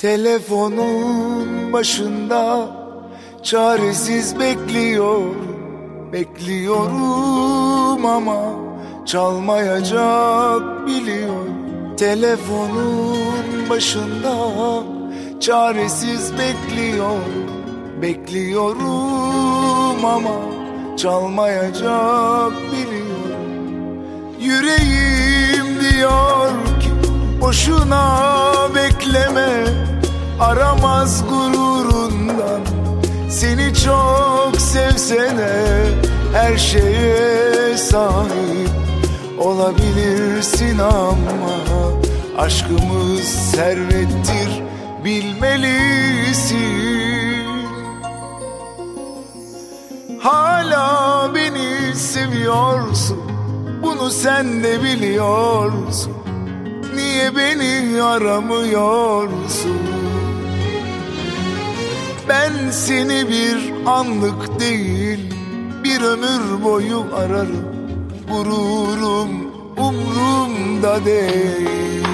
Telefonun başında çaresiz bekliyorum ama çalmayacak biliyorum. Telefonun başında çaresiz bekliyorum ama çalmayacak biliyorum. Yüreğim diyor ki boşuna bekleme, aramaz gururundan. Seni çok sevsene, her şeye sahip olabilirsin ama aşkımız servettir, bilmelisin. Hala beni seviyorsun, bunu sen de biliyorsun. Niye beni aramıyorsun? Ben seni bir anlık değil, bir ömür boyu ararım. Gururum umrumda değil.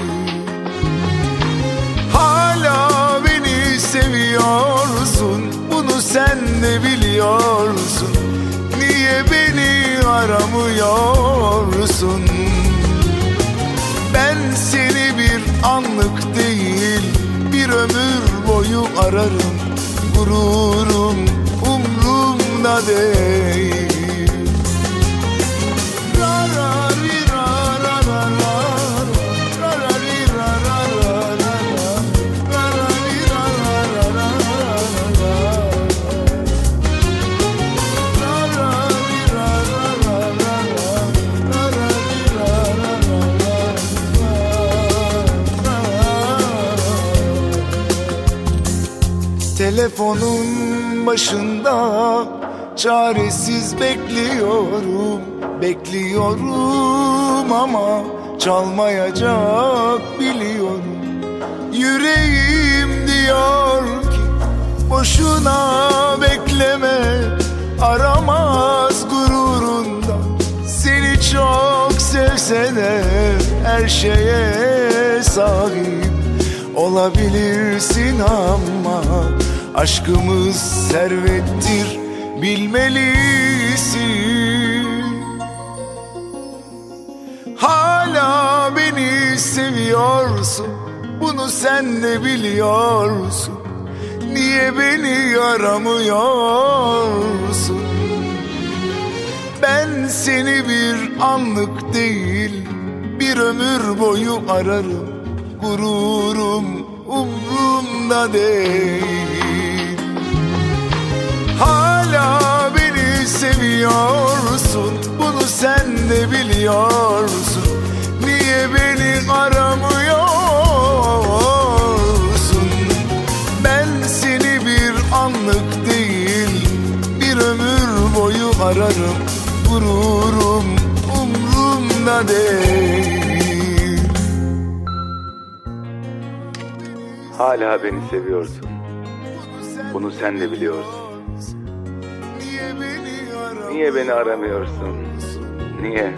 Hala beni seviyorsun, bunu sen de biliyorsun. Niye beni aramıyorsun? Ben seni bir anlık değil, bir ömür boyu ararım. Gururum umrumda değil. Telefonun başında çaresiz bekliyorum ama çalmayacak biliyorum. Yüreğim diyor ki boşuna bekleme, aramaz gururundan. Seni çok sevsene, her şeye sahip olabilirsin ama aşkımız servettir, bilmelisin. Hala beni seviyorsun, bunu sen de biliyorsun. Niye beni aramıyorsun? Ben seni bir anlık değil, bir ömür boyu ararım. Gururum umrumda değil. Hala beni seviyorsun, bunu sen de biliyorsun. Niye beni aramıyorsun? Ben seni bir anlık değil, bir ömür boyu ararım. Gururum umrumda değil. Hala beni seviyorsun, bunu sen de biliyorsun. Niye beni aramıyorsun? Niye?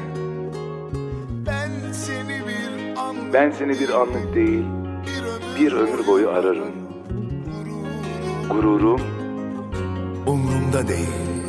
Ben seni bir anlık değil, bir ömür boyu ararım. Gururum umrumda değil.